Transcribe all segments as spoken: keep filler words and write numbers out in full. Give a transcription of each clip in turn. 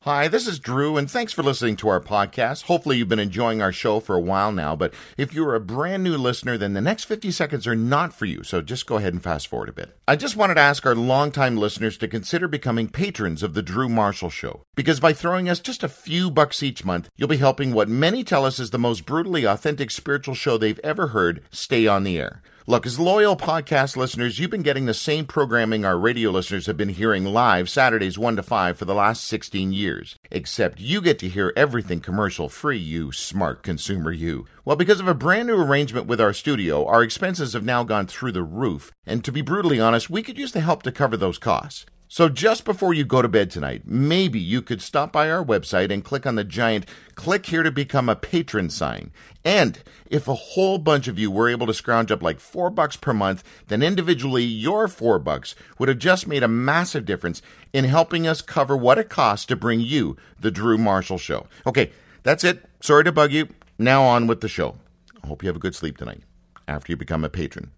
Hi, this is Drew, and thanks for listening to our podcast. Hopefully you've been enjoying our show for a while now, but if you're a brand new listener, then the next fifty seconds are not for you, so just go ahead and fast forward a bit. I just wanted to ask our longtime listeners to consider becoming patrons of The Drew Marshall Show, because by throwing us just a few bucks each month, you'll be helping what many tell us is the most brutally authentic spiritual show they've ever heard stay on the air. Look, as loyal podcast listeners, you've been getting the same programming our radio listeners have been hearing live Saturdays one to five for the last sixteen years. Except you get to hear everything commercial-free, you smart consumer you. Well, because of a brand new arrangement with our studio, our expenses have now gone through the roof. And to be brutally honest, we could use the help to cover those costs. So just before you go to bed tonight, maybe you could stop by our website and click on the giant "Click here to become a patron" sign. And if a whole bunch of you were able to scrounge up like four bucks per month, then individually your four bucks would have just made a massive difference in helping us cover what it costs to bring you the Drew Marshall Show. Okay, that's it. Sorry to bug you. Now on with the show. I hope you have a good sleep tonight after you become a patron.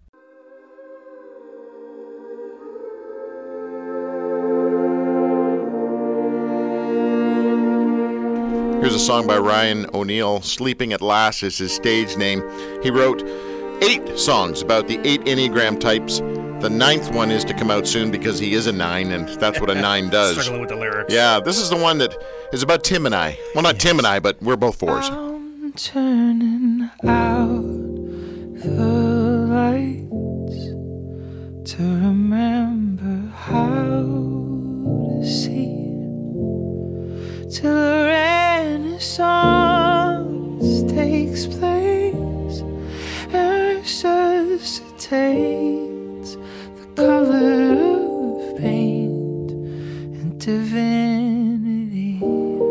Here's a song by Ryan O'Neill. Sleeping at Last is his stage name. He wrote eight songs about the eight Enneagram types. The ninth one is to come out soon because he is a nine, and that's what a nine does. Struggling with the lyrics. Yeah, this is the one that is about Tim and I. Well, not yes. Tim and I, but we're both fours. I'm turning out the lights to remember how to see. Till a renaissance takes place and resuscitates the color of paint and divinity.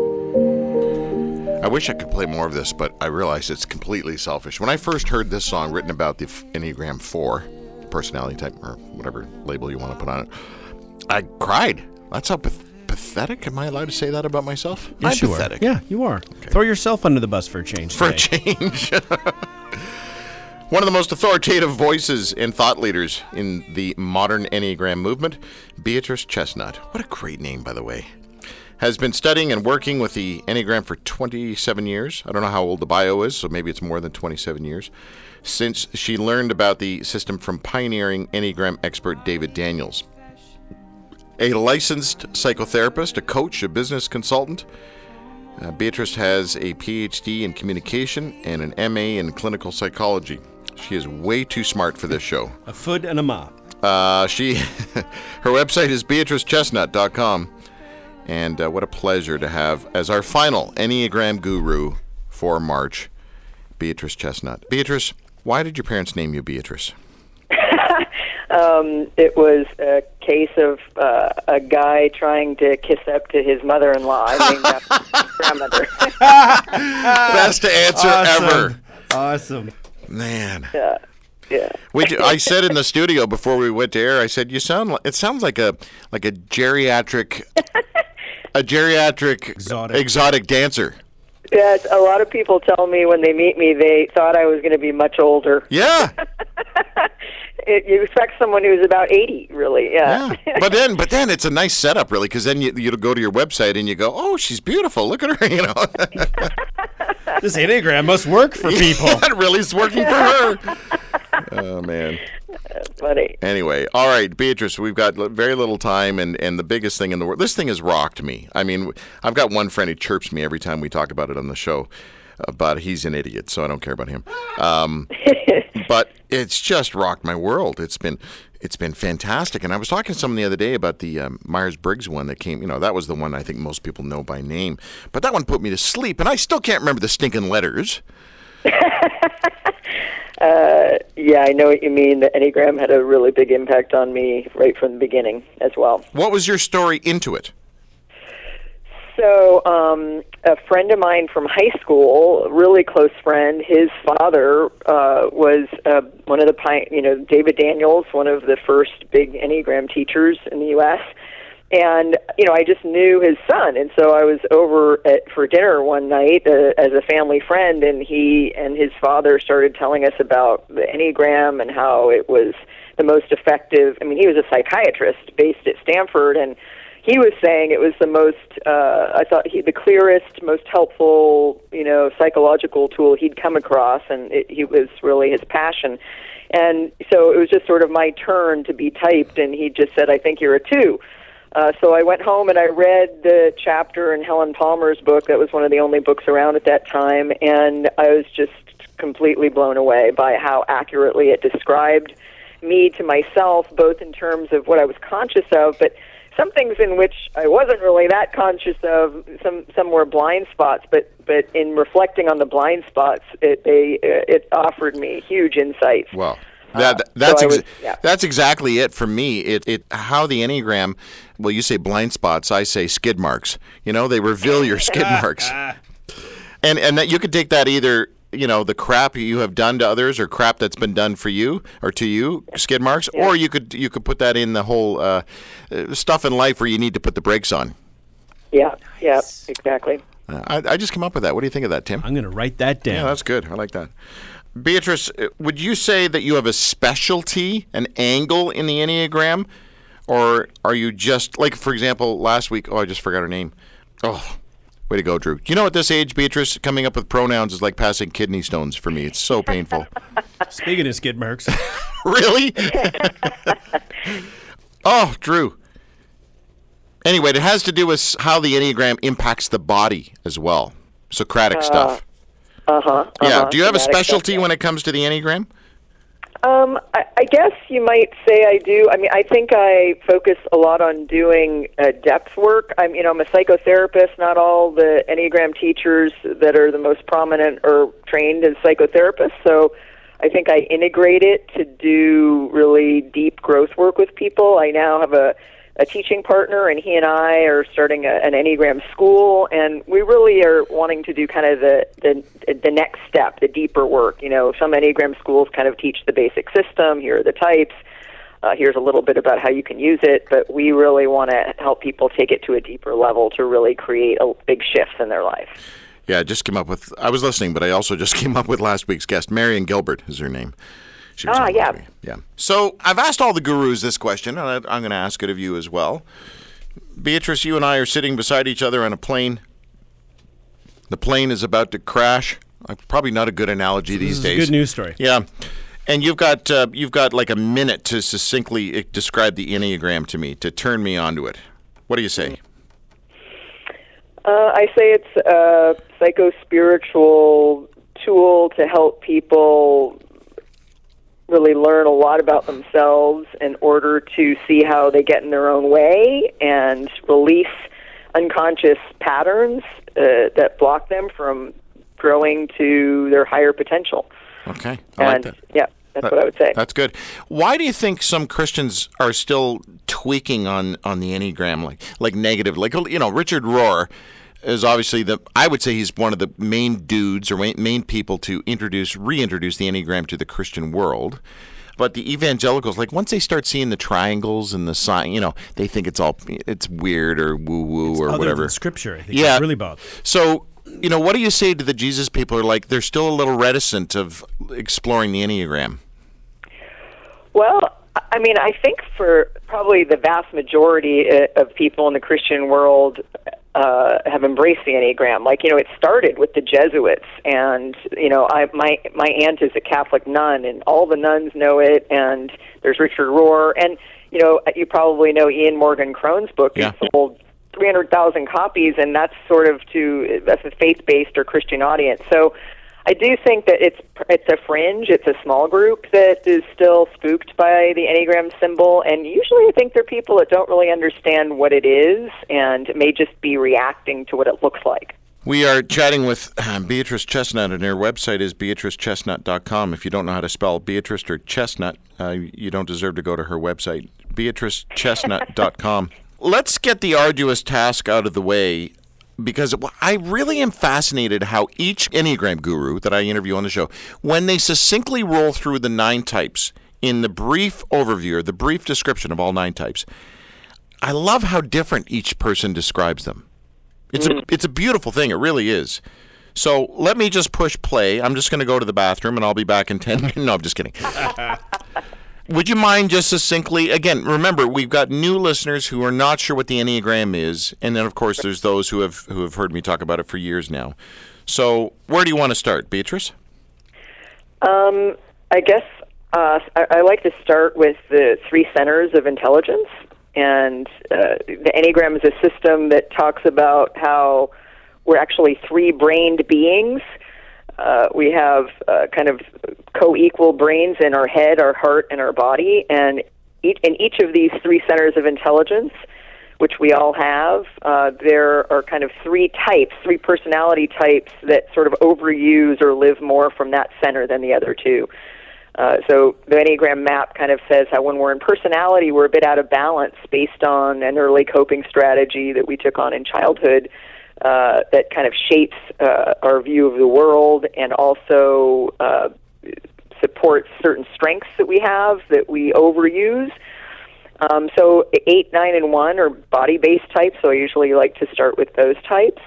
I wish I could play more of this, but I realize it's completely selfish. When I first heard this song written about the Enneagram four, personality type, or whatever label you want to put on it, I cried. That's how pathetic. Pathetic? Am I allowed to say that about myself? Yes, I'm you pathetic. Are. Yeah, you are. Okay. Throw yourself under the bus for a change. For today. a change. One of the most authoritative voices and thought leaders in the modern Enneagram movement, Beatrice Chestnut. What a great name, by the way. Has been studying and working with the Enneagram for twenty-seven years. I don't know how old the bio is, so maybe it's more than twenty-seven years. Since she learned about the system from pioneering Enneagram expert David Daniels. A licensed psychotherapist, a coach, a business consultant. Uh, Beatrice has a P H D in communication and an M A in clinical psychology. She is way too smart for this show. A foot and a ma. Uh, she, her website is beatrice chestnut dot com. And uh, what a pleasure to have as our final Enneagram guru for March, Beatrice Chestnut. Beatrice, why did your parents name you Beatrice? Um, it was a case of uh, a guy trying to kiss up to his mother-in-law. I named after his grandmother. Best answer awesome. ever. Awesome. Man. Yeah. Yeah. We do, I said in the studio before we went to air, I said, you sound like, it sounds like a like a geriatric a geriatric exotic, exotic dancer. Yeah, a lot of people tell me when they meet me they thought I was going to be much older. Yeah. It, you expect someone who's about eighty, really. Yeah. yeah. But then, but then it's a nice setup, really, because then you you go to your website and you go, oh, she's beautiful. Look at her, you know. This Enneagram must work for people. Yeah, it really is working for her. Oh man. That's funny. Anyway, all right, Beatrice, we've got very little time, and, and the biggest thing in the world. This thing has rocked me. I mean, I've got one friend who chirps me every time we talk about it on the show. Uh, but he's an idiot, so I don't care about him. Um, but it's just rocked my world. It's been it's been fantastic. And I was talking to someone the other day about the um, Myers-Briggs one that came, you know, that was the one I think most people know by name. But that one put me to sleep, and I still can't remember the stinking letters. uh, yeah, I know what you mean. The Enneagram had a really big impact on me right from the beginning as well. What was your story into it? So um, a friend of mine from high school, a really close friend, his father uh, was uh, one of the, pi- you know, David Daniels, one of the first big Enneagram teachers in the U S And, you know, I just knew his son. And so I was over at, for dinner one night uh, as a family friend, and he and his father started telling us about the Enneagram and how it was the most effective. I mean, he was a psychiatrist based at Stanford, and he was saying it was the most, uh, I thought, he, the clearest, most helpful, you know, psychological tool he'd come across, and it, he was really his passion. And so it was just sort of my turn to be typed, and he just said, I think you're a two. Uh, so I went home and I read the chapter in Helen Palmer's book. That was one of the only books around at that time, and I was just completely blown away by how accurately it described me to myself, both in terms of what I was conscious of, but some things in which I wasn't really that conscious of. Some some were blind spots, but but in reflecting on the blind spots, it they it offered me huge insights. Well, that that's Uh, so I ex- was- yeah. that's exactly it for me. It it how the Enneagram. Well, you say blind spots, I say skid marks. You know, they reveal your skid marks, and and that you could take that either. You know, the crap you have done to others, or crap that's been done for you or to you, skid marks, Yeah. or you could you could put that in the whole uh, uh, stuff in life where you need to put the brakes on. Yeah, yeah, exactly. Uh, I, I just came up with that. What do you think of that, Tim? I'm going to write that down. Yeah, that's good. I like that. Beatrice, uh, would you say that you have a specialty, an angle in the Enneagram, or are you just like, for example, last week? Oh, I just forgot her name. Oh. Way to go, Drew. Do you know at this age, Beatrice, coming up with pronouns is like passing kidney stones for me. It's so painful. Speaking of skid marks, Really? Oh, Drew. Anyway, it has to do with how the Enneagram impacts the body as well. Socratic stuff. Uh-huh. uh-huh Yeah. Do you have a Somatic specialty stuff, yeah. when it comes to the Enneagram? Um, I, I guess you might say I do. I mean, I think I focus a lot on doing uh, depth work. I'm, you know, I'm a psychotherapist. Not all the Enneagram teachers that are the most prominent are trained as psychotherapists. So I think I integrate it to do really deep growth work with people. I now have a a teaching partner, and he and I are starting a, an Enneagram school, and we really are wanting to do kind of the, the the next step, the deeper work. You know, some Enneagram schools kind of teach the basic system. Here are the types. Uh, here's a little bit about how you can use it, but we really want to help people take it to a deeper level to really create a big shifts in their life. Yeah, I just came up with, I was listening, but I also just came up with last week's guest. Marion Gilbert is her name. She was Ah, on yeah. last week. Yeah. So I've asked all the gurus this question, and I, I'm going to ask it of you as well. Beatrice, you and I are sitting beside each other on a plane. The plane is about to crash. Uh, Probably not a good analogy this these is days. a good news story. Yeah. And you've got uh, you've got like a minute to succinctly uh, describe the Enneagram to me, to turn me onto it. What do you say? Uh, I say it's a psycho-spiritual tool to help people really learn a lot about themselves in order to see how they get in their own way and release unconscious patterns uh, that block them from growing to their higher potential. Okay. I like and that. yeah, that's That- what I would say. That's good. Why do you think some Christians are still tweaking on, on the Enneagram, like like negative? Like, you know, Richard Rohr is obviously the, I would say he's one of the main dudes or main, main people to introduce, reintroduce the Enneagram to the Christian world. But the evangelicals, like once they start seeing the triangles and the sign, you know, they think it's all, it's weird or woo-woo or Other whatever. than scripture, I think Yeah. it's really about. So, you know, what do you say to the Jesus people who are like, they're still a little reticent of exploring the Enneagram? Well, I mean, I think for probably the vast majority uh, of people in the Christian world uh, have embraced the Enneagram. Like, you know, it started with the Jesuits, and you know, I my my aunt is a Catholic nun, and all the nuns know it. And there's Richard Rohr, and you know, you probably know Ian Morgan Crone's book. Yeah. It sold three hundred thousand copies, and that's sort of to that's a faith-based or Christian audience. So I do think that it's it's a fringe, it's a small group that is still spooked by the Enneagram symbol, and usually I think they're people that don't really understand what it is and may just be reacting to what it looks like. We are chatting with uh, Beatrice Chestnut, and her website is beatrice chestnut dot com. If you don't know how to spell Beatrice or Chestnut, uh, you don't deserve to go to her website, beatrice chestnut dot com. Let's get the arduous task out of the way, because I really am fascinated how each Enneagram guru that I interview on the show, when they succinctly roll through the nine types in the brief overview or the brief description of all nine types, I love how different each person describes them. It's a it's a beautiful thing. It really is. So let me just push play. I'm just going to go to the bathroom, and I'll be back in ten minutes. No, I'm just kidding. would you mind just succinctly, again, remember, we've got new listeners who are not sure what the Enneagram is, and then, of course, there's those who have who have heard me talk about it for years now. So where do you want to start, Beatrice? Um, I guess uh, I, I like to start with the three centers of intelligence. And uh, the Enneagram is a system that talks about how we're actually three-brained beings. Uh, we have uh, kind of co-equal brains in our head, our heart, and our body. And each, in each of these three centers of intelligence, which we all have, uh, there are kind of three types, three personality types that sort of overuse or live more from that center than the other two. Uh, so the Enneagram map kind of says how when we're in personality, we're a bit out of balance based on an early coping strategy that we took on in childhood uh, that kind of shapes uh, our view of the world and also uh, supports certain strengths that we have that we overuse. Um, so eight, nine, and one are body-based types, so I usually like to start with those types.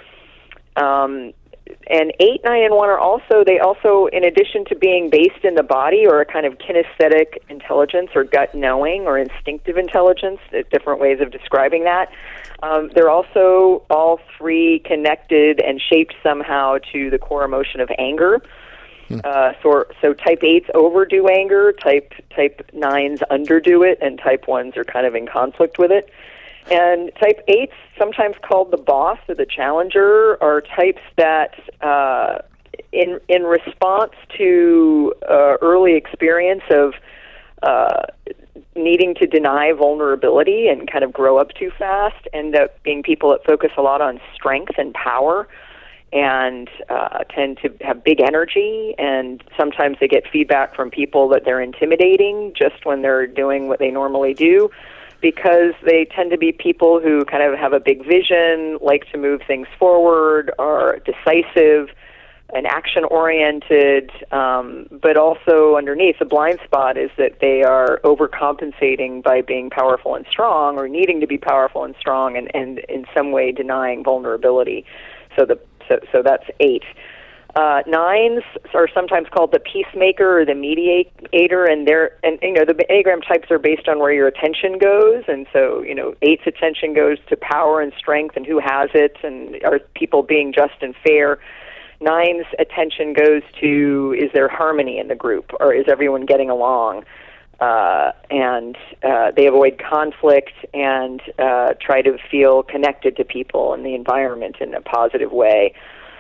Um, and eight, nine, and one are also, they also, in addition to being based in the body or a kind of kinesthetic intelligence or gut knowing or instinctive intelligence, different ways of describing that, um, they're also all three connected and shaped somehow to the core emotion of anger. Uh, so, so type eights overdo anger, type type nines underdo it, and type ones are kind of in conflict with it. And type eights, sometimes called the boss or the challenger, are types that, uh, in in response to uh, early experience of uh, needing to deny vulnerability and kind of grow up too fast, end up being people that focus a lot on strength and power, and uh, tend to have big energy, and sometimes they get feedback from people that they're intimidating just when they're doing what they normally do, because they tend to be people who kind of have a big vision, like to move things forward, are decisive and action-oriented, um, but also underneath the blind spot is that they are overcompensating by being powerful and strong, or needing to be powerful and strong, and, and in some way denying vulnerability. So the So, so that's eight. Uh, nines are sometimes called the peacemaker or the mediator, and they're and you know the Enneagram types are based on where your attention goes, and so you know eight's attention goes to power and strength and who has it, and are people being just and fair. Nine's attention goes to, is there harmony in the group, or is everyone getting along? Uh, and uh, they avoid conflict and uh, try to feel connected to people and the environment in a positive way.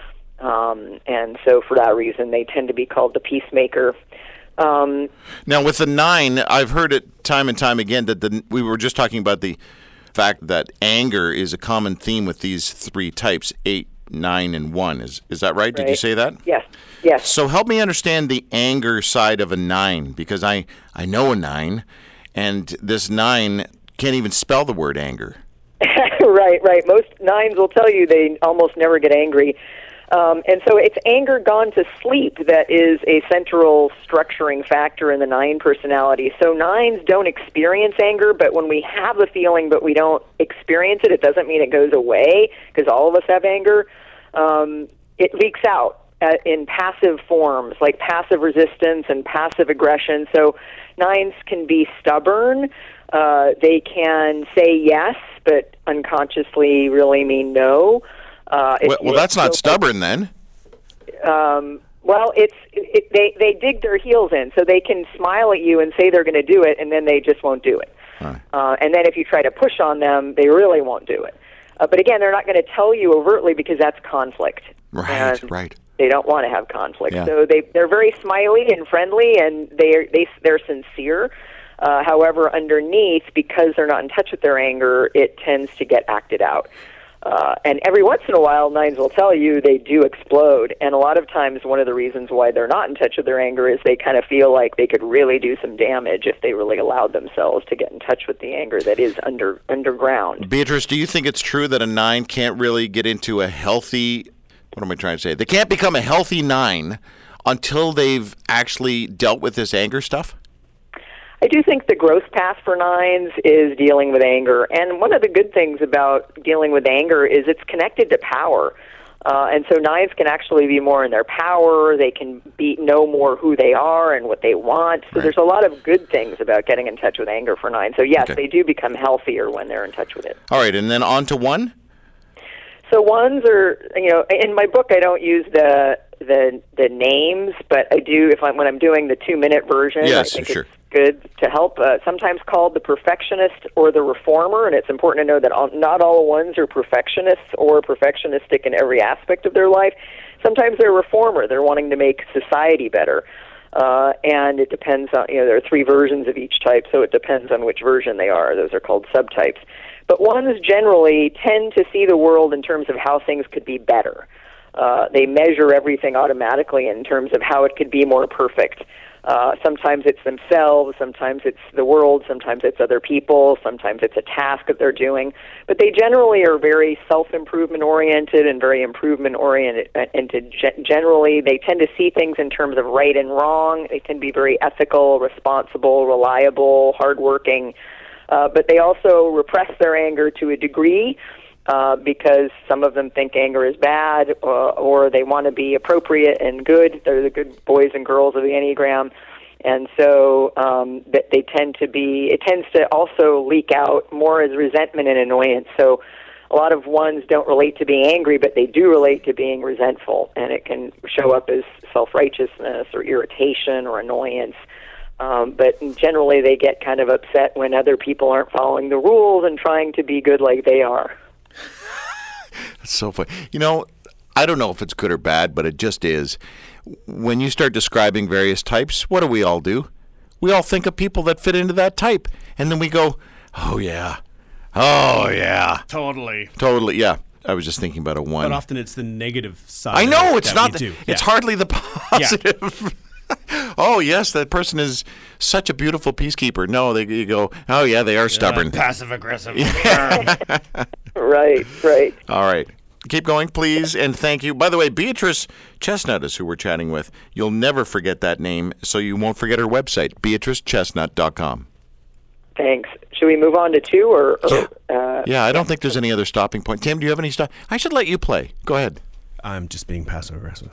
Um, and so for that reason, they tend to be called the peacemaker. Um, now, with the nine, I've heard it time and time again that the, we were just talking about the fact that anger is a common theme with these three types, eight, nine, and one. Is is that right? right? Did you say that? Yes. Yes. So help me understand the anger side of a nine, because I, I know a nine, and this nine can't even spell the word anger. Right, right. Most nines will tell you they almost never get angry. Um, and so it's anger gone to sleep that is a central structuring factor in the nine personality. So nines don't experience anger, but when we have the feeling but we don't experience it, it doesn't mean it goes away, because all of us have anger. Um, it leaks out uh, in passive forms, like passive resistance and passive aggression. So nines can be stubborn. Uh, they can say yes, but unconsciously really mean no. Uh, well, well, that's not stubborn then. Um, well, it's it, they they dig their heels in, so they can smile at you and say they're going to do it, and then they just won't do it. Huh. Uh, and then if you try to push on them, they really won't do it. Uh, but again, they're not going to tell you overtly because that's conflict. Right, and right. They don't want to have conflict, yeah. so they they're very smiley and friendly, and they they they're sincere. Uh, however, underneath, because they're not in touch with their anger, it tends to get acted out. Uh, and every once in a while, nines will tell you they do explode. And a lot of times, one of the reasons why they're not in touch with their anger is they kind of feel like they could really do some damage if they really allowed themselves to get in touch with the anger that is under underground. Beatrice, do you think it's true that a nine can't really get into a healthy, what am I trying to say? They can't become a healthy nine until they've actually dealt with this anger stuff? I do think the growth path for nines is dealing with anger. And one of the good things about dealing with anger is it's connected to power. Uh, and so nines can actually be more in their power. They can be know more who they are and what they want. So Right. there's a lot of good things about getting in touch with anger for nines. So yes, Okay. they do become healthier when they're in touch with it. All right, and then on to one? So ones are, you know, in my book I don't use the the the names, but I do if I'm when I'm doing the two minute version. Yes, I think sure. it's good to help. Uh, sometimes called the perfectionist or the reformer, and it's important to know that all, not all ones are perfectionists or perfectionistic in every aspect of their life. Sometimes they're a reformer. They're wanting to make society better. Uh, and it depends on, you know, there are three versions of each type, so it depends on which version they are. Those are called subtypes. But ones generally tend to see the world in terms of how things could be better. Uh, they measure everything automatically in terms of how it could be more perfect. Uh, sometimes it's themselves, sometimes it's the world, sometimes it's other people, sometimes it's a task that they're doing. But they generally are very self-improvement oriented and very improvement oriented. And to ge- generally, they tend to see things in terms of right and wrong. They tend to be very ethical, responsible, reliable, hardworking. Uh, but they also repress their anger to a degree. Uh, because some of them think anger is bad, uh, or they want to be appropriate and good. They're the good boys and girls of the Enneagram, and so um, that they tend to be. It tends to also leak out more as resentment and annoyance. So a lot of ones don't relate to being angry, but they do relate to being resentful, and it can show up as self-righteousness or irritation or annoyance. Um, but generally, they get kind of upset when other people aren't following the rules and trying to be good like they are. That's so funny. You know, I don't know if it's good or bad, but it just is. When you start describing various types, what do we all do? We all think of people that fit into that type. And then we go, oh, yeah. Oh, yeah. Totally. Totally, yeah. I was just thinking about a one. But often it's the negative side. I know, of it it's that not. we The, do. it's Yeah. hardly the positive. Oh, yes, that person is such a beautiful peacekeeper. No, they, you go, oh, yeah, they are stubborn. Passive aggressive. Right, right. All right. Keep going, please, and thank you. By the way, Beatrice Chestnut is who we're chatting with. You'll never forget that name, so you won't forget her website, beatrice chestnut dot com. Thanks. Should we move on to two, or? or Yeah. Uh, Yeah, I don't think there's any other stopping point. Tim, do you have any stop? I should let you play. Go ahead. I'm just being passive aggressive.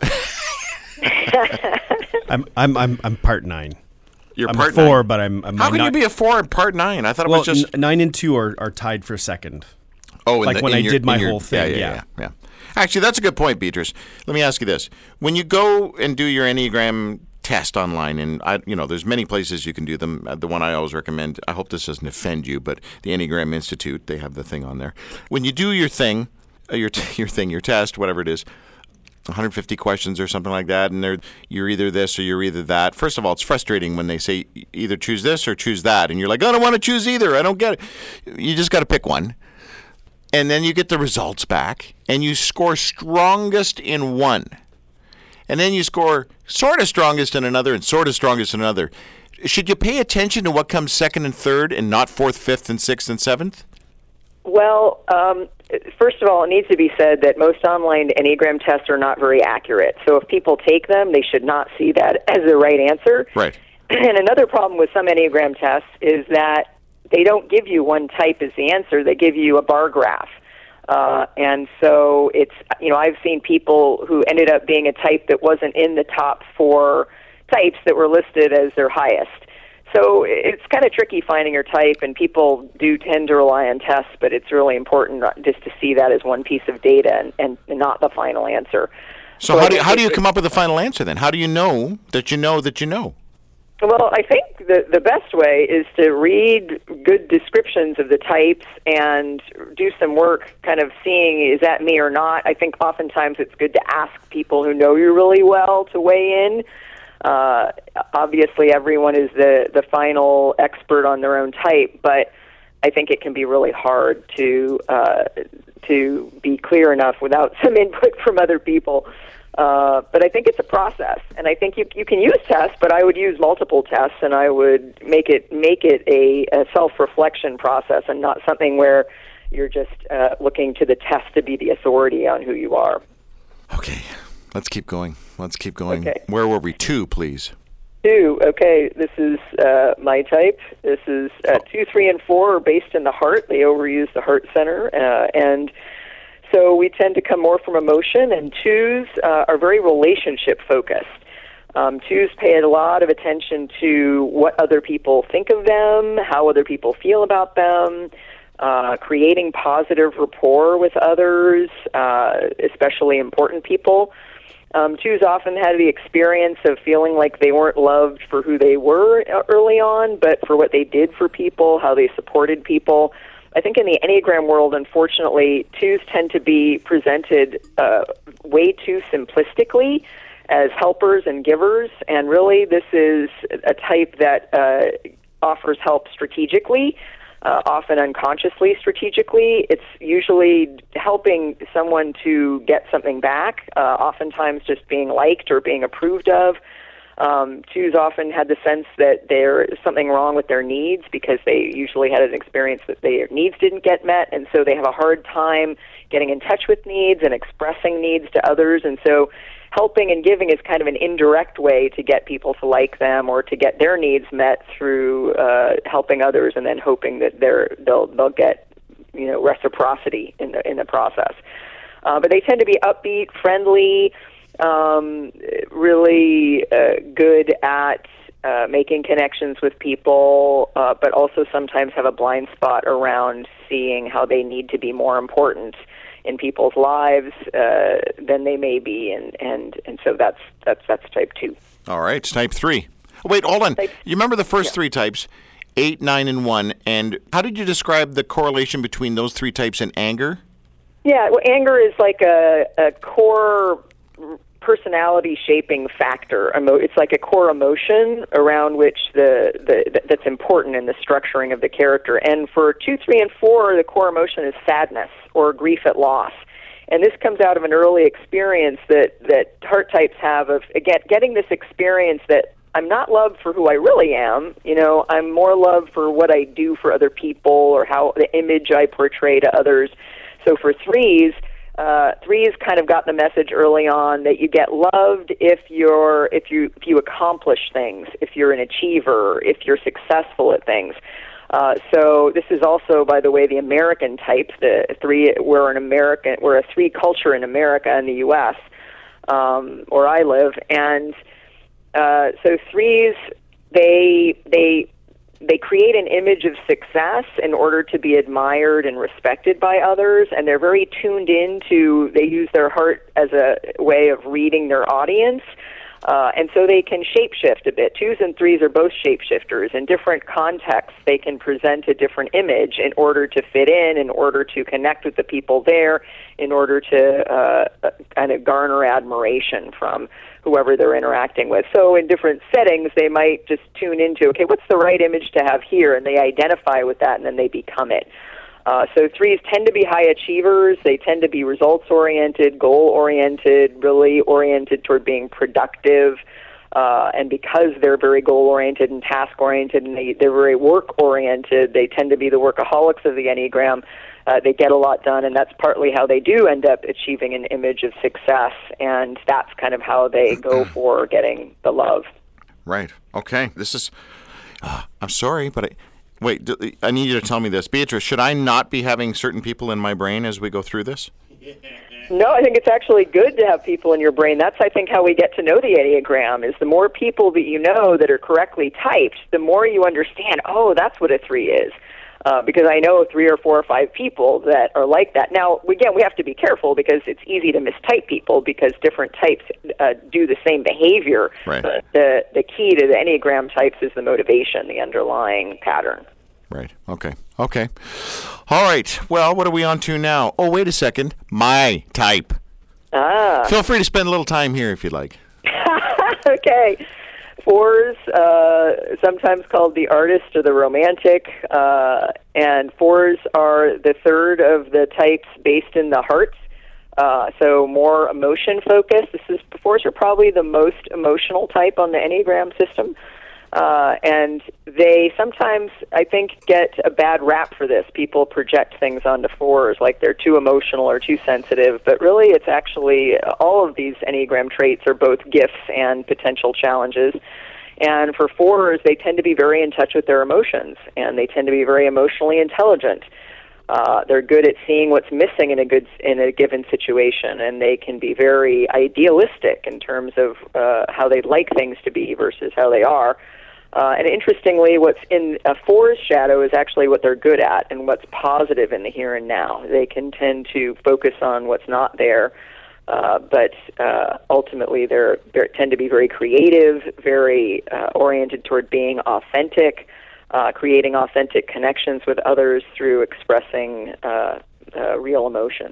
I'm I'm I'm I'm part nine. You're I'm part a four, nine. but I'm. I'm How can not, you be a four and part nine? I thought it well, was just. n- nine and two are, are tied for second. Oh, in like the, when in I your- did my in your- whole thing, Yeah, yeah, yeah. yeah, yeah. Actually, that's a good point, Beatrice. Let me ask you this: when you go and do your Enneagram test online, and I, you know, there's many places you can do them. Uh, the one I always recommend. I hope this doesn't offend you, but the Enneagram Institute, they have the thing on there. When you do your thing, uh, your t- your thing, your test, whatever it is. one hundred fifty questions or something like that, and they're you're either this or you're either that. First of all, it's frustrating when they say either choose this or choose that, and you're like, I don't want to choose either. I don't get it. You just got to pick one. And then you get the results back, and you score strongest in one. And then you score sort of strongest in another and sort of strongest in another. Should you pay attention to what comes second and third and not fourth, fifth, and sixth and seventh? Well, um, first of all, it needs to be said that most online Enneagram tests are not very accurate. So if people take them, they should not see that as the right answer. Right. And another problem with some Enneagram tests is that they don't give you one type as the answer. They give you a bar graph. Uh, and so it's, you know, I've seen people who ended up being a type that wasn't in the top four types that were listed as their highest. So it's kind of tricky finding your type, and people do tend to rely on tests, but it's really important not just to see that as one piece of data and, and not the final answer. So, So how I do you, think how do you it- come up with a final answer then? How do you know that you know that you know? Well, I think the the best way is to read good descriptions of the types and do some work kind of seeing, is that me or not? I think oftentimes it's good to ask people who know you really well to weigh in. Uh, obviously, everyone is the, the final expert on their own type, but I think it can be really hard to uh, to be clear enough without some input from other people. Uh, but I think it's a process, and I think you you can use tests, but I would use multiple tests, and I would make it make it a, a self-reflection process, and not something where you're just uh, looking to the test to be the authority on who you are. Okay, let's keep going. Let's keep going. Okay. Where were we? Two, please. Two, okay, this is uh, my type. This is uh, two, three, and four are based in the heart. They overuse the heart center, uh, and so we tend to come more from emotion, and twos uh, are very relationship-focused. Um, twos pay a lot of attention to what other people think of them, how other people feel about them, uh, creating positive rapport with others, uh, especially important people. Um, twos often had the experience of feeling like they weren't loved for who they were early on, but for what they did for people, how they supported people. I think in the Enneagram world, unfortunately, twos tend to be presented uh, way too simplistically as helpers and givers, and really this is a type that uh, offers help strategically, uh, often unconsciously strategically. It's usually helping someone to get something back, uh, oftentimes just being liked or being approved of. Um, twos often had the sense that there is something wrong with their needs because they usually had an experience that their needs didn't get met, and so they have a hard time getting in touch with needs and expressing needs to others, and so helping and giving is kind of an indirect way to get people to like them or to get their needs met through uh, helping others, and then hoping that they're, they'll they'll get, you know, reciprocity in the in the process. Uh, but they tend to be upbeat, friendly, um, really uh, good at uh, making connections with people, uh, but also sometimes have a blind spot around seeing how they need to be more important in people's lives uh, than they may be, and, and, and so that's that's that's type two. All right, it's type three. Wait, hold on. Type, you remember the first yeah. three types, eight, nine, and one, and how did you describe the correlation between those three types and anger? Yeah, well, anger is like a, a core personality shaping factor. It's like a core emotion around which the, the that's important in the structuring of the character. And for two, three, and four, the core emotion is sadness or grief at loss. And this comes out of an early experience that, that heart types have of, again, getting this experience that I'm not loved for who I really am. You know, I'm more loved for what I do for other people or how the image I portray to others. So for threes, Uh, threes kind of got the message early on that you get loved if you're if you if you accomplish things, if you're an achiever, if you're successful at things. Uh, so this is also, by the way, the American type. The three we're an American we're a three culture in America and the U S um, where I live, and uh, so threes they they. They create an image of success in order to be admired and respected by others, and they're very tuned into, they use their heart as a way of reading their audience, uh, and so they can shapeshift a bit. Twos and threes are both shapeshifters. In different contexts, they can present a different image in order to fit in, in order to connect with the people there, in order to uh, kind of garner admiration from whoever they're interacting with. So in different settings, they might just tune into, okay, what's the right image to have here? And they identify with that, and then they become it. Uh, so threes tend to be high achievers. They tend to be results-oriented, goal-oriented, really oriented toward being productive. Uh, and because they're very goal-oriented and task-oriented, and they, they're very work-oriented, they tend to be the workaholics of the Enneagram. Uh, they get a lot done, and that's partly how they do end up achieving an image of success, and that's kind of how they go for getting the love. Right. Okay. This is, uh, I'm sorry, but I, wait, I need you to tell me this. Beatrice, should I not be having certain people in my brain as we go through this? No, I think it's actually good to have people in your brain. That's, I think, how we get to know the Enneagram, is the more people that you know that are correctly typed, the more you understand, oh, that's what a three is. Uh, because I know three or four or five people that are like that. Now, again, we have to be careful because it's easy to mistype people because different types uh, do the same behavior. Right. But the, the key to the Enneagram types is the motivation, the underlying pattern. Right. Okay. Okay. All right. Well, what are we on to now? Oh, wait a second. My type. Ah. Feel free to spend a little time here if you'd like. Okay. Fours, uh, sometimes called the artist or the romantic, uh, and fours are the third of the types based in the heart, uh, so more emotion-focused. This is fours are probably the most emotional type on the Enneagram system, uh, and they sometimes, I think, get a bad rap for this. People project things onto fours like they're too emotional or too sensitive, but really it's actually all of these Enneagram traits are both gifts and potential challenges. And for fours, they tend to be very in touch with their emotions, and they tend to be very emotionally intelligent. Uh, they're good at seeing what's missing in a good in a given situation, and they can be very idealistic in terms of uh, how they'd like things to be versus how they are. Uh, and interestingly, what's in a four's shadow is actually what they're good at and what's positive in the here and now. They can tend to focus on what's not there, uh, but uh, ultimately they're, they tend to be very creative, very uh, oriented toward being authentic, uh, creating authentic connections with others through expressing uh, uh, real emotion.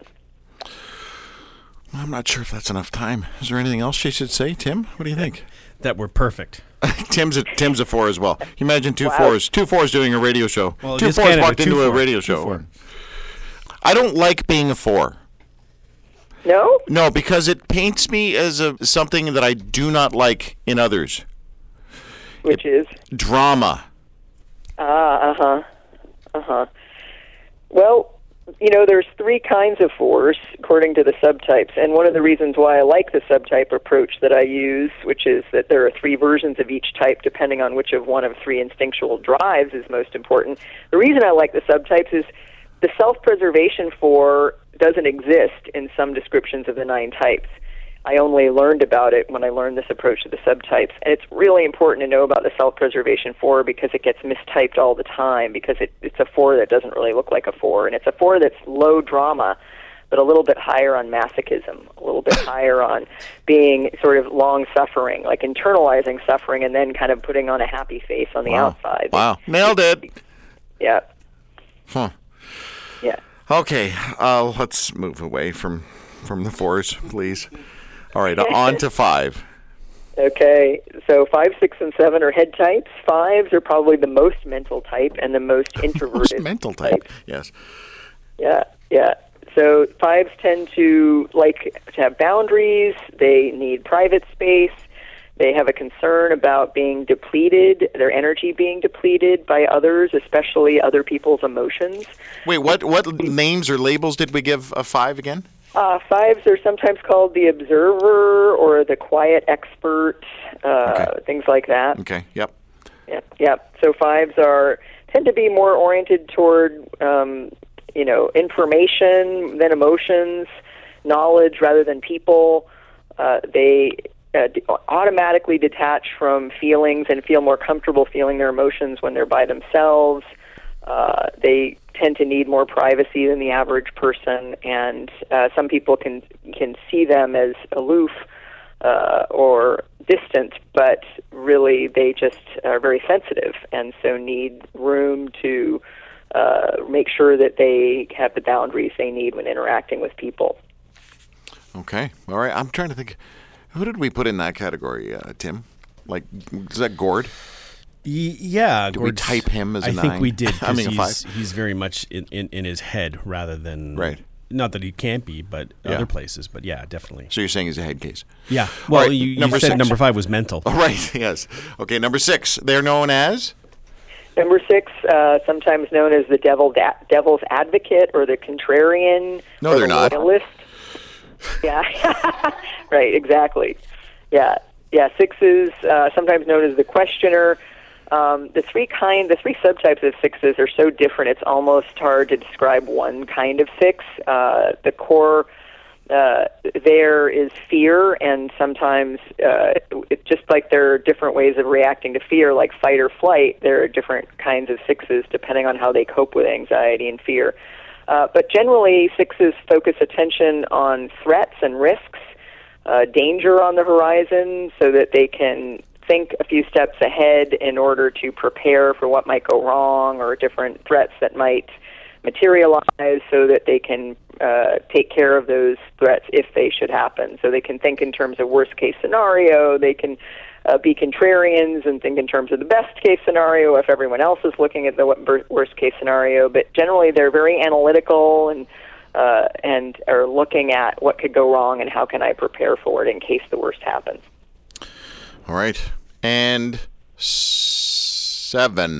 I'm not sure if that's enough time. Is there anything else she should say, Tim? What do you think? That we're perfect. Tim's a Tim's a four as well. Can you imagine two Wow. fours, two fours doing a radio show. Well, two just fours Canada, walked two into a four, radio two show. four. I don't like being a four. No? No, because it paints me as a something that I do not like in others. Which is? Drama. Ah, uh-huh. Uh-huh. Well, you know, there's three kinds of fours, according to the subtypes, and one of the reasons why I like the subtype approach that I use, which is that there are three versions of each type depending on which of one of three instinctual drives is most important. The reason I like the subtypes is the self-preservation four doesn't exist in some descriptions of the nine types. I only learned about it when I learned this approach to the subtypes. And it's really important to know about the self-preservation four because it gets mistyped all the time because it, it's a four that doesn't really look like a four. And it's a four that's low drama, but a little bit higher on masochism, a little bit higher on being sort of long-suffering, like internalizing suffering and then kind of putting on a happy face on the Wow. outside. Wow. Nailed it. Yeah. Huh. Yeah. Okay, uh, let's move away from, from the fours, please. All right, on to five. Okay, so five, six, and seven are head types. Fives are probably the most mental type and the most introverted. Most mental type, yes. Yeah, yeah. So fives tend to like to have boundaries. They need private space. They have a concern about being depleted, their energy being depleted by others, especially other people's emotions. Wait, what what names or labels did we give a five again? Uh, fives are sometimes called the observer or the quiet expert, uh, Okay. things like that. Okay, yep. Yep, yep. So fives are tend to be more oriented toward, um, you know, information than emotions, knowledge rather than people. Uh, they uh, d- automatically detach from feelings and feel more comfortable feeling their emotions when they're by themselves. Uh, they tend to need more privacy than the average person, and uh, some people can can see them as aloof uh, or distant, but really they just are very sensitive, and so need room to uh, make sure that they have the boundaries they need when interacting with people. Okay, all right. I'm trying to think. Who did we put in that category, uh, Tim? Like, is that Gord? Y- yeah. Did we Gord's- type him as a I nine? think we did. I 'cause mean, a he's, five. he's very much in, in, in his head rather than... Right. Not that he can't be, but Yeah. other places. But yeah, definitely. So you're saying he's a head case? Yeah. Well, right, you, you number said six. number five was mental. Oh, right, yes. Okay, number six. They're known as? Number six, uh, sometimes known as the devil da- devil's advocate or the contrarian. No, or they're the not. Loyalist. Yeah, right, exactly. Yeah, yeah. Sixes, uh, sometimes known as the questioner. Um, the three kind, the three subtypes of sixes are so different. It's almost hard to describe one kind of six. Uh, the core uh, there is fear, and sometimes uh, it, just like there are different ways of reacting to fear, like fight or flight. There are different kinds of sixes depending on how they cope with anxiety and fear. Uh, but generally, sixes focus attention on threats and risks, uh, danger on the horizon, so that they can think a few steps ahead in order to prepare for what might go wrong or different threats that might materialize so that they can uh, take care of those threats if they should happen. So they can think in terms of worst case scenario, they can uh, be contrarians and think in terms of the best case scenario if everyone else is looking at the worst case scenario. But generally they're very analytical and uh, and are looking at what could go wrong and how can I prepare for it in case the worst happens. All right. And seven.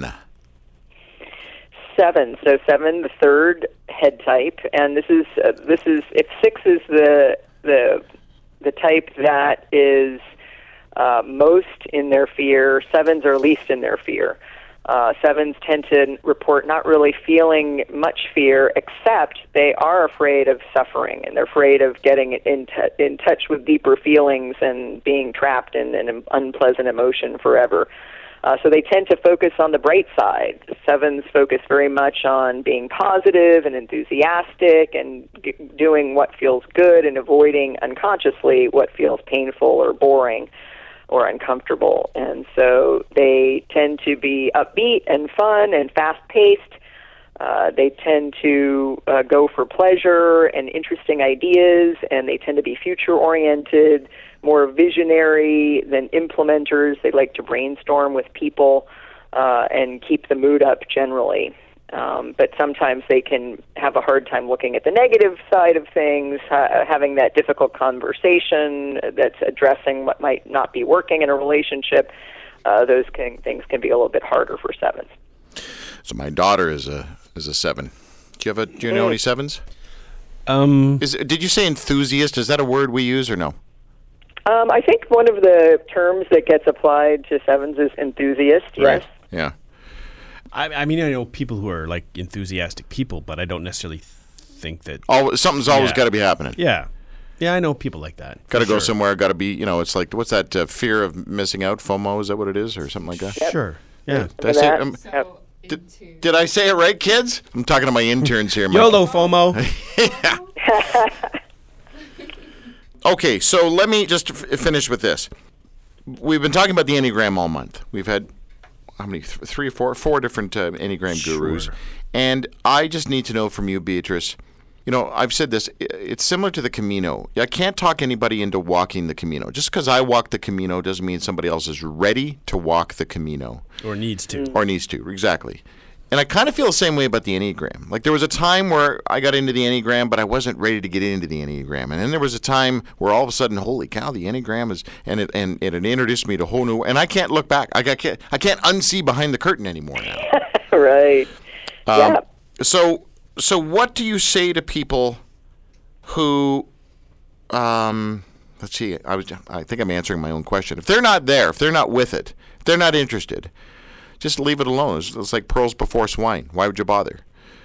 Seven. So seven, the third head type, and this is uh, this is if six is the the the type that is uh, most in their fear, sevens are least in their fear. Uh, sevens tend to report not really feeling much fear, except they are afraid of suffering, and they're afraid of getting in, t- in touch with deeper feelings and being trapped in an unpleasant emotion forever. Uh, so they tend to focus on the bright side. Sevens focus very much on being positive and enthusiastic and g- doing what feels good and avoiding unconsciously what feels painful or boring or uncomfortable. And so they tend to be upbeat and fun and fast-paced. Uh, they tend to uh, go for pleasure and interesting ideas, and they tend to be future-oriented, more visionary than implementers. They like to brainstorm with people uh, and keep the mood up generally. Um, but sometimes they can have a hard time looking at the negative side of things, uh, having that difficult conversation that's addressing what might not be working in a relationship. Uh, those can, things can be a little bit harder for sevens. So my daughter is a is a seven. Do you have a? Do you know any sevens? Um, Is did you say enthusiast? Is that a word we use or no? Um, I think one of the terms that gets applied to sevens is enthusiast. Yes. Yeah. I, I mean, I know people who are like enthusiastic people, but I don't necessarily think that. Al something's always Yeah. got to be happening. Yeah, yeah, I know people like that. Got to for go sure. somewhere. Got to be. You know, it's like what's that uh, fear of missing out? FOMO, is that what it is, or something like that? Sure. Yeah. Did I say, that. um, So did, into did I say it right, kids? I'm talking to my interns here. Mike. YOLO FOMO. Okay, so let me just f- finish with this. We've been talking about the Enneagram all month. We've had how many? Th- three or four, four different uh, Enneagram gurus, Sure. and I just need to know from you, Beatrice. You know, I've said this. i- It's similar to the Camino. I can't talk anybody into walking the Camino. Just because I walk the Camino doesn't mean somebody else is ready to walk the Camino Or needs to. or needs to. Exactly. And I kind of feel the same way about the Enneagram. Like there was a time where I got into the Enneagram, but I wasn't ready to get into the Enneagram. And then there was a time where all of a sudden, holy cow, the Enneagram is, and it and, and it introduced me to a whole new. And I can't look back. I can't I can't unsee behind the curtain anymore now. Right. Um, yeah. So so what do you say to people who, um, let's see, I was I think I'm answering my own question. If they're not there, if they're not with it, if they're not interested, just leave it alone. It's, it's like pearls before swine. Why would you bother?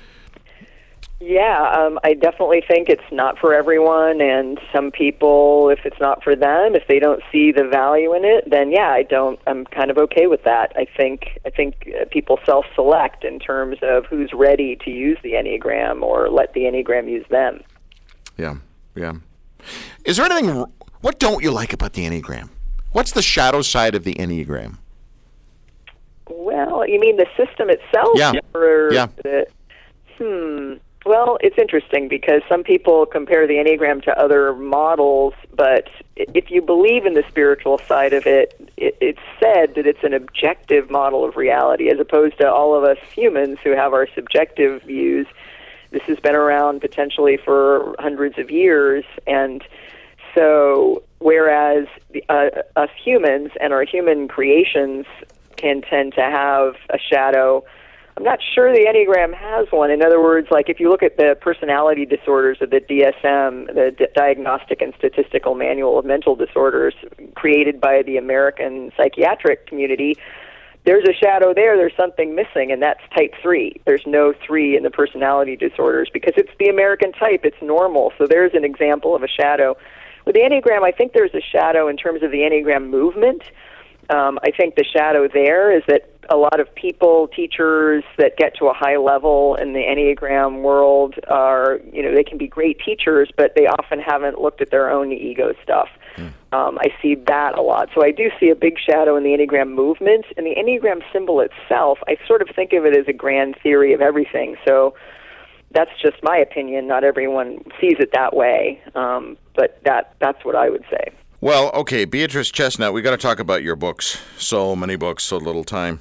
Yeah, um, I definitely think it's not for everyone, and some people, if it's not for them, if they don't see the value in it, then yeah, I don't. I'm kind of okay with that. I think I think uh, people self-select in terms of who's ready to use the Enneagram or let the Enneagram use them. Yeah, yeah. Is there anything? r- What don't you like about the Enneagram? What's the shadow side of the Enneagram? Well, you mean the system itself? Yeah. Or Yeah. The, hmm. Well, it's interesting because some people compare the Enneagram to other models, but i- if you believe in the spiritual side of it, it, it's said that it's an objective model of reality as opposed to all of us humans who have our subjective views. This has been around potentially for hundreds of years, and so whereas the, uh, us humans and our human creations can tend to have a shadow, I'm not sure the Enneagram has one. In other words, like if you look at the personality disorders of the D S M, the D- Diagnostic and Statistical Manual of Mental Disorders, created by the American psychiatric community, there's a shadow there, there's something missing, and that's type three. There's no three in the personality disorders because it's the American type, it's normal. So there's an example of a shadow. With the Enneagram, I think there's a shadow in terms of the Enneagram movement. Um, I think the shadow there is that a lot of people, teachers that get to a high level in the Enneagram world are, you know, they can be great teachers, but they often haven't looked at their own ego stuff. Um, I see that a lot. So I do see a big shadow in the Enneagram movement. And the Enneagram symbol itself, I sort of think of it as a grand theory of everything. So that's just my opinion. Not everyone sees it that way, um, but that that's what I would say. Well, okay, Beatrice Chestnut, we got to talk about your books. So many books, so little time.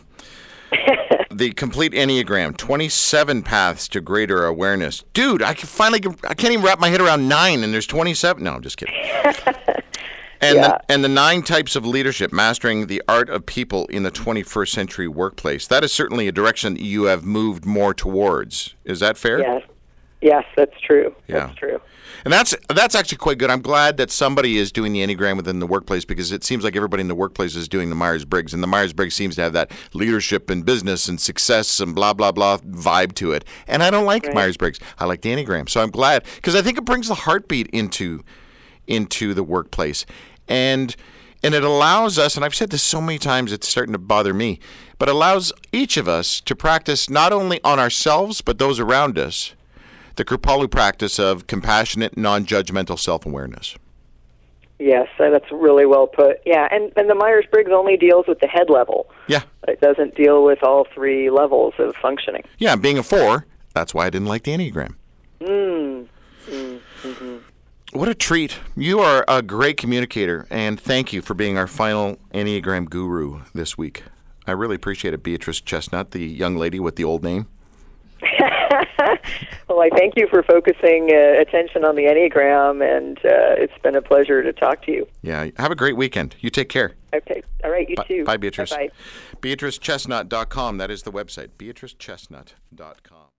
The Complete Enneagram, twenty-seven Paths to Greater Awareness. Dude, I can finally, I can't even wrap my head around nine, and there's twenty-seven. No, I'm just kidding. And, Yeah. the, and the nine types of leadership, mastering the art of people in the twenty-first century workplace. That is certainly a direction that you have moved more towards. Is that fair? Yes. Yes, that's true. Yeah. That's true. And that's that's actually quite good. I'm glad that somebody is doing the Enneagram within the workplace, because it seems like everybody in the workplace is doing the Myers-Briggs, and the Myers-Briggs seems to have that leadership and business and success and blah, blah, blah vibe to it. And I don't like Right. Myers-Briggs. I like the Enneagram. So I'm glad, because I think it brings the heartbeat into into the workplace. And and it allows us, and I've said this so many times it's starting to bother me, but allows each of us to practice not only on ourselves but those around us, the Kripalu practice of compassionate, non-judgmental self-awareness. Yes, and that's really well put. Yeah, and, and the Myers-Briggs only deals with the head level. Yeah. It doesn't deal with all three levels of functioning. Yeah, being a four, that's why I didn't like the Enneagram. Mm. Mm. Mm-hmm. What a treat. You are a great communicator, and thank you for being our final Enneagram guru this week. I really appreciate it, Beatrice Chestnut, the young lady with the old name. Well, I thank you for focusing uh, attention on the Enneagram, and uh, it's been a pleasure to talk to you. Yeah, have a great weekend. You take care. Okay. All right, you Bye, too. bye Beatrice. Bye-bye. Beatrice Chestnut dot com. That is the website, beatrice chestnut dot com.